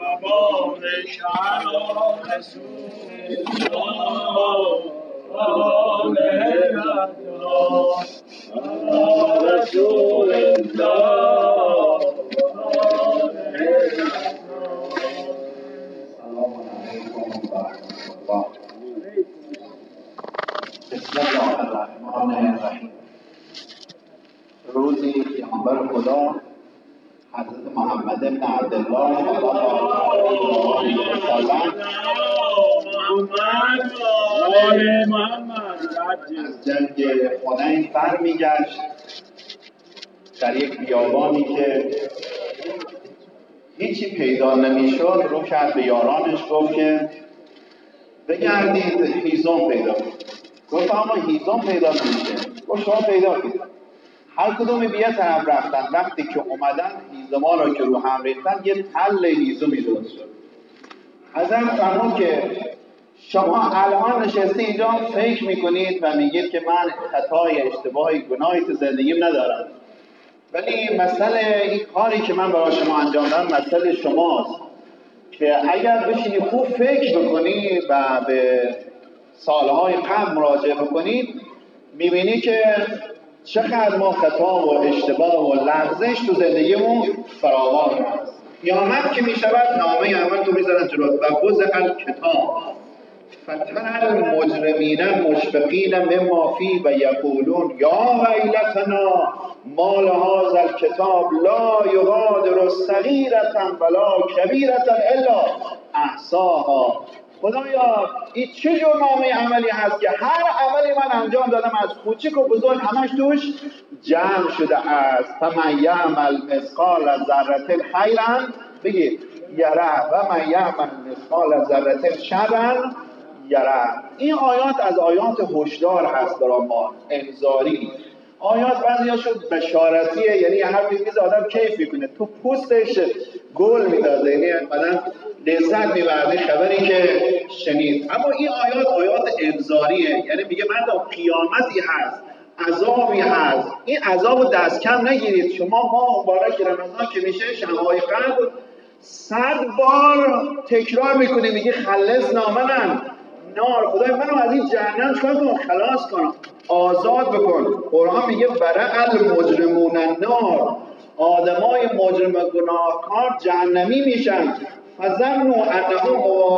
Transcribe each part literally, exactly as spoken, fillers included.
مبارک علی رسول الله علی رسول الله. بسم الله الرحمن الرحیم. روزی پیامبر خدا حضرت محمد بن عبدالله صلی الله علیه و سلم از جنگ حنین برمیگشت در یک بیابانی که هیچی پیدا نمیشد. رو کرد به یارانش، گفت که بگردید هیزم پیدا کنید. گفت اما هیزم پیدا نمیشه. گفت شما پیدا کنید. هر کدومی به یه طرف رفتن. وقتی که اومدن هیزما را که رو هم ریختن، یه تل هیزمی درست شد. حضرت فرمود که شما الان نشسته اینجا فکر میکنید و میگید که من خطای اشتباهی گناهی تو زندگیم ندارم، ولی مسئله این کاری که من برای شما انجام دادم مسئله شماست که اگر بشینی خوب فکر بکنی و به سالهای قبل مراجعه بکنید، میبینی که چقدر ما خطا و اشتباه و لغزش تو زندگیمون فراوان هست. قیامت که میشود نامه اول تو میذارن جلوت و وضع الکتاب فتر المجرمین مشفقین مما فیه و یقولون یا ویلتنا ما لهذا الکتاب لا یغادر صغیرة ولا کبیرة الا احصاها. خدایا این چه جور نامه عملی هست که هر عملی من انجام دادم از کوچک و بزرگ همش توش جمع شده است. فمن یعمل مثقال ذره خیرا بگید یره و من یعمل مثقال ذره شرا یره. این آیات از آیات هشدار هست برای ما، انذاری. آیات بعضیاشو بشارتیه، یعنی هر چیز آدم کیف میکنه، تو پوستش گل میدازه، یعنی آدم لذت میبرده خبری که شنید. اما این آیات آیات انذاریه، یعنی میگه مردم قیامتی هست، عذابی هست. این عذابو دست کم نگیرید. شما ما مبارک رمضان که میشه شب‌های قدر صد بار تکرار میکنه، میگه خلصنا من نار، خدای منو از این جهنم چکار کنم؟ خلاص کنم، آزاد بکن. قرآن میگه برع المجرمون النار، آدمای مجرم گناهکار جهنمی میشن. فظنوا انهم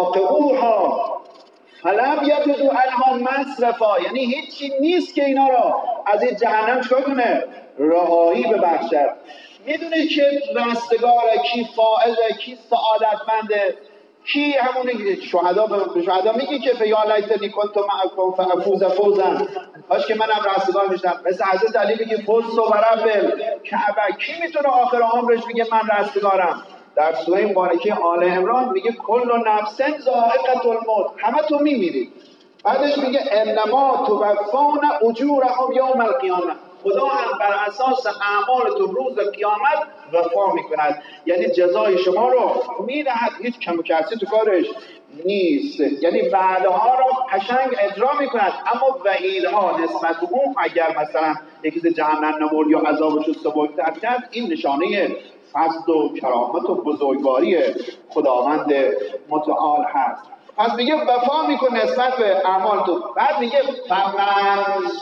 مواقعوها فلم یجدوا عنها مصرفا، یعنی هیچی نیست که اینا را از این جهنم چکار کنه؟ رهایی ببخشد. میدونید که رستگاره، کی فائزه، کی سعادتمنده، کی همونه شهدا. به شهدا میگه که یا لیتنی کنت معکم فافوز فوزا، کاش که منم رستگار میشدم. مثل حضرت علی میگه فزت و رب الکعبه. کی میتونه آخر عمرش میگه من رستگارم؟ در سوره مبارکه آل عمران میگه کل نفس ذائقة الموت، همه تو میمیرید. بعدش میگه انما توفون اجورهم یوم القیامه، خدا هم بر اساس اعمالتون روز قیامت وفا میکند، یعنی جزای شما رو میدهد، هیچ کم و کسی تو کارش نیست. یعنی وعده ها رو قشنگ اجرا میکند، اما وعیدها نسبت به اون اگر مثلا یکی جهنم نبرد یا عذابش رو سبکتر کرد، این نشانه فضل و کرامت و بزرگواری خداوند متعال هست. پس میگه وفا میکنه نسبت به اعمال تو. بعد میگه فمن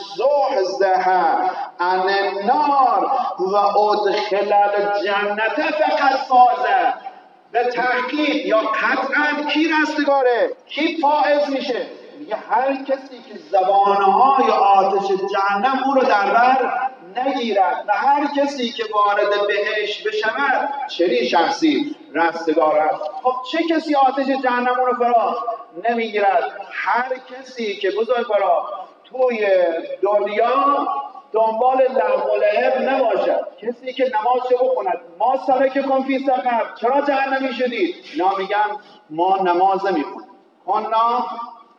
زحزح عن النار و ادخل الجنة فقد فاز. به تحقیق یا قطعا کی رستگاره؟ کی فائز میشه؟ میگه هر کسی که زبانهای آتش جهنم او رو در بر نگیرد و هر کسی که وارد بهشت بشود چنین شخصی رستگار است. خب چه کسی آتش جهنم رو فرا نمیگیرد؟ هر کسی که بزرگوارا توی دنیا دنبال لهو و لعب نباشد، کسی که نماز رو بخوند. ما سلککم فی سقر، چرا جهنمی شدید؟ اینا میگن ما نماز نمیخونیم، کنا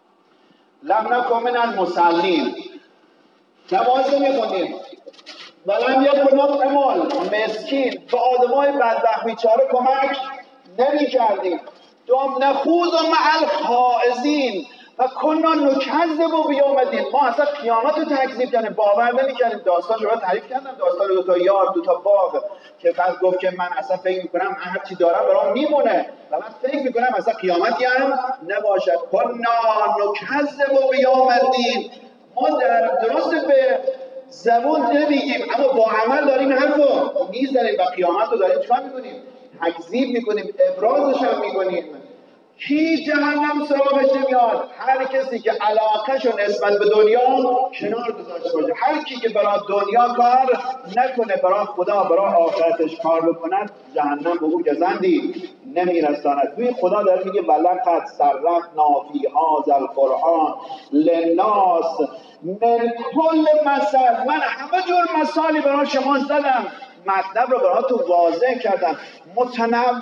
لم نکن من المصلین، نماز نمیخونیم، ولم یکن نطعم مسکین، به آدمای بدبخت بیچاره کمک نمی‌کردیم. دوم نخوض مع الخائضین، و کنا نکذب بیوم الدین، ما اصلا قیامت رو تکذیب کردیم، باور نمی‌کردیم. داستان رو تعریف کردم، داستان دو تا یار، دو تا باغ که فرد گفت که من اصلا فکر می‌کنم هر چی دارم برام میمونه و من فکر می‌کنم اصلا قیامتی هم نباشد. کنا نکذب بیوم الدین، ما در درست به زبون نمیگیم اما با عمل داریم حرفو میزنیم و قیامت رو داریم چیکار میکنیم؟ تکذیب میکنیم، ابرازش هم میکنیم. کی جهنم سراغش نمیاد؟ هر کسی که علاقهش رو نسبت به دنیا کنار گذاشته باشه، هر کی که برای دنیا کار نکنه، برای خدا برای آخرتش کار بکند، جهنم به او گزندی نمیرساند. توی خدا داره میگه ولقد صرفنا فی هذا القرآن للناس من کل مثل، من همه جور مثالی برای شما زدم، مطلب رو براتون واضح کردم، متنوع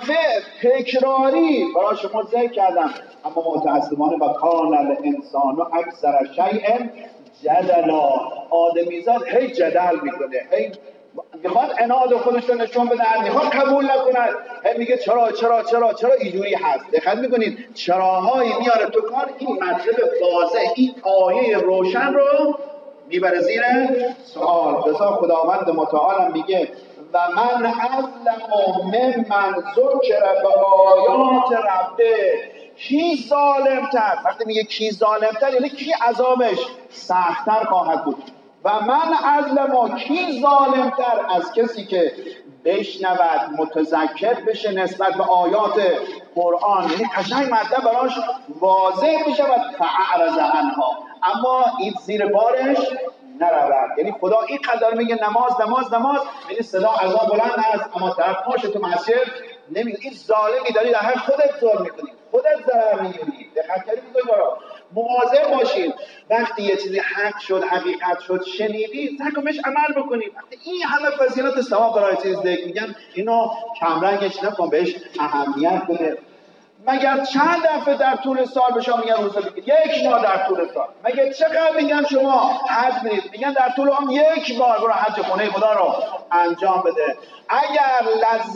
تکراری برای شما ذکر کردم، اما متاسفانه و کان الانسان اکثر شیء جدلا، آدمیزاد هی جدل میکنه، هی میخواد عناد خودش رو نشون بده، میخواد قبول نکنه، هی میگه چرا چرا چرا چرا اینجوری هست. دقت میکنید چراهایی میاره تو کار، این مطلب واضح، این آیه روشن رو میبره زیر سوال. بسا خداوند متعال میگه و من اظلم ممن ذکر به آیات ربه، کی ظالمتر؟ وقتی میگه کی ظالمتر یعنی کی عذابش سخت‌تر خواهد بود. و من اظلم، کی ظالمتر از کسی که بشنود متذکر بشه نسبت به آیات قرآن، یعنی قشنگ مطلب براش واضح میشه و فاعرض عنها، اما این زیر بارش نرود. یعنی خدا این قدر میگه نماز نماز نماز، یعنی صدا عذاب بلند است اما طرف پاشه تو مسجد نمیگه. این ظالمی داری در حق خودت ظلم میکنی، خودت ضرر میگیری. دقت کردید بزرگوارا؟ مواظب باشید وقتی یه چیزی حق شد، حقیقت شد، شنیدی سعی کن بهش عمل بکنید. وقتی این همه فضیلت ثواب برای چیز دیگه میگن اینو کمرنگش نکن، بهش اهمیت بده. مگر چند دفعه در طول سال به شما میگن روزه بگید؟ یک بار در طول سال. مگه چقدر میگن شما حج برید؟ میگن در طول عمر یک بار برو حج خونه خدا رو انجام بده. اگر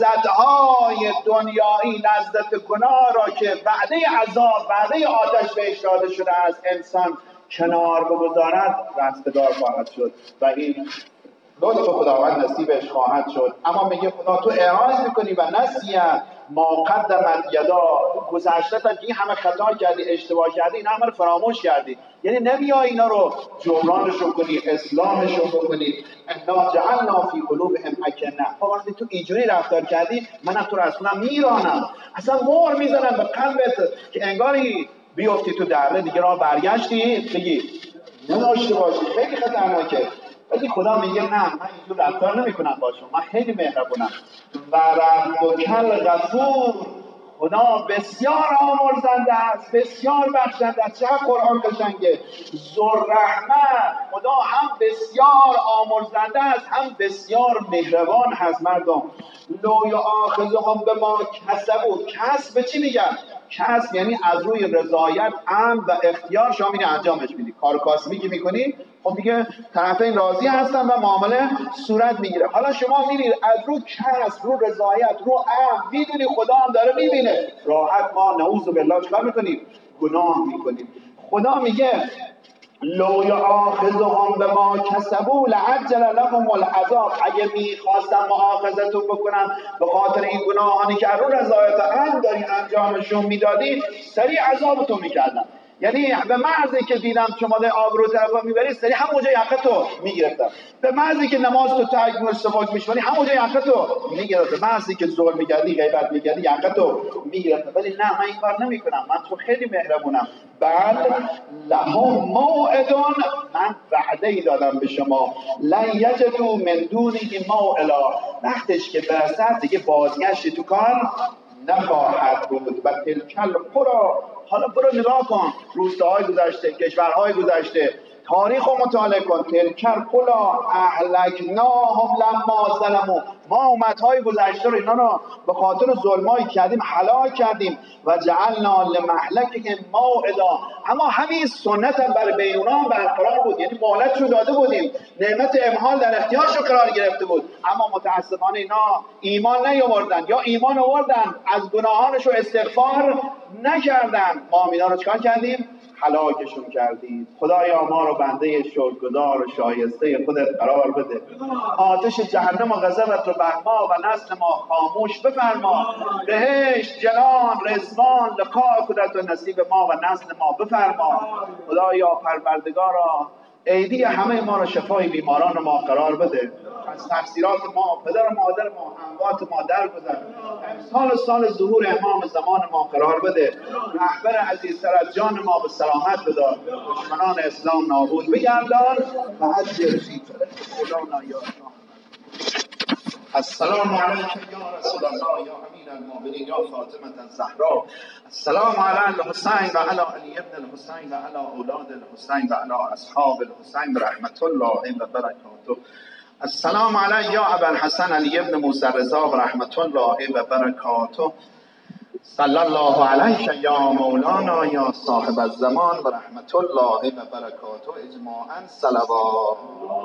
لذت‌های دنیایی، لذت گناه را که وعده عذاب، وعده آتش بهش داده شده است، انسان کنار بگذارد، رستگار خواهد شد و این لطف خداوند نصیبش خواهد شد. اما میگه خدا تو اعراض میکنی و نسیه ما قدمت یدا، گذشته تا این همه خطا کردی، اشتباه کردی، اینا همه رو فراموش کردی، یعنی نمیای اینا رو جبرانشو کنی، اصلاحشو بکنی. انا جعلنا فی قلوبهم اکنه، وقتی تو اینجوری رفتار کردی منم تو رو اصلا میرانم، اصلا مهر میزنم به قلبت که انگاری بیفتی تو دره دیگه، راه برگشتی بگی نداشته باشی، خیلی خطرناکه. ولی خدا میگه نه، من اینجور رفتار نمی کنم با شما، من خیلی مهربونم. و ربک الغفور، خدا بسیار آمرزنده است، بسیار بخشنده است. چقدر قرآن قشنگه. ذوالرحمت، خدا هم بسیار آمرزنده است هم بسیار مهربان هست. مردم لو یؤاخذهم بما کسبوا، کسب چی میگن؟ کسب یعنی از روی رضایت، امر و اختیار شما میری انجامش میدی. کار کاسبی که میکنی خب دیگه طرفین راضی هستن و معامله صورت میگیره. حالا شما میرید از رو کسب، رو رضایت، رو امر، میدونی خدا هم داره میبینه، راحت ما نعوذ بالله چیکار میکنیم؟ گناه میکنیم. خدا میگه لو یؤاخذهم بما کسبوا لعجل لهم العذاب، اگه میخواستم مؤاخذتون بکنم به خاطر این گناهانی که رو رضایت امر داری انجامشون میدادی، سریع عذابتون میکردم. یعنی به محضی که دیدم شما در آبرو طرفا میبری، سریع همونجا یقتو میگرفتم. به محضی که نماز تو ترک سبک میشونی، همونجا یقتو میگرفتم. به محضی که ظلم میکردی، غیبت میکردی، یقتو میگرفتم. ولی نه، من این کار نمیکنم، من تو خیلی مهربونم. بل لهم موعد، من وعده‌ای دادم به شما، لن یجدوا من دونه موئلا، وقتش که برسد دیگه بازگشتی تو کار نخواهد بود. و تلک القری، حالا برو نگاه کن روستاهای گذشته، کشورهای گذشته، تاریخ رو مطالعه کن. تلک القری اهلکناهم لما ظلموا، ما امتهای گذشته رو اینا رو به خاطر ظلمایی کردیم هلاک کردیم و جعلنا لمهلکهم موعدا. اما همین سنت هم برای بین اونها برقرار بود، یعنی مهلت رو داده بودیم، نعمت امهال در اختیارشون قرار گرفته بود، اما متاسفانه اینا ایمان نیاوردن یا ایمان آوردن از گناهانشون استغفار نکردن. ما اینا رو چکار کردیم؟ هلاکشون کردید. خدایا ما رو بنده شکرگزار و شایسته خودت قرار بده. آتش جهنم و غضبت رو بر ما و نسل ما خاموش بفرما. بهشت، جنان، رضوان، لقاء خودت و نصیب ما و نسل ما بفرما. خدایا پروردگارا ایدی همه ما رو شفای بیماران ما قرار بده. از تقصیرات ما، پدر و مادر ما، اموات ما درگذر. سال سال ظهور امام زمان ما قرار بده. رهبر عزیزتر از جان ما به سلامت بدار. دشمنان اسلام نابود بگردان و اجر فی مولانا یا شاه. السلام علیک یا رسول الله یا امیر المؤمنین یا فاطمه الزهرا. السلام علی الحسین و علی علی ابن الحسین و علی اولاد الحسین و علی اصحاب الحسین برحمت الله و برکاته. السلام علی یا ابا الحسن علی ابن موسی رضا برحمت الله و برکاته. صلی الله علیک یا مولانا یا صاحب الزمان برحمت الله و برکاته. اجماعا صلوات.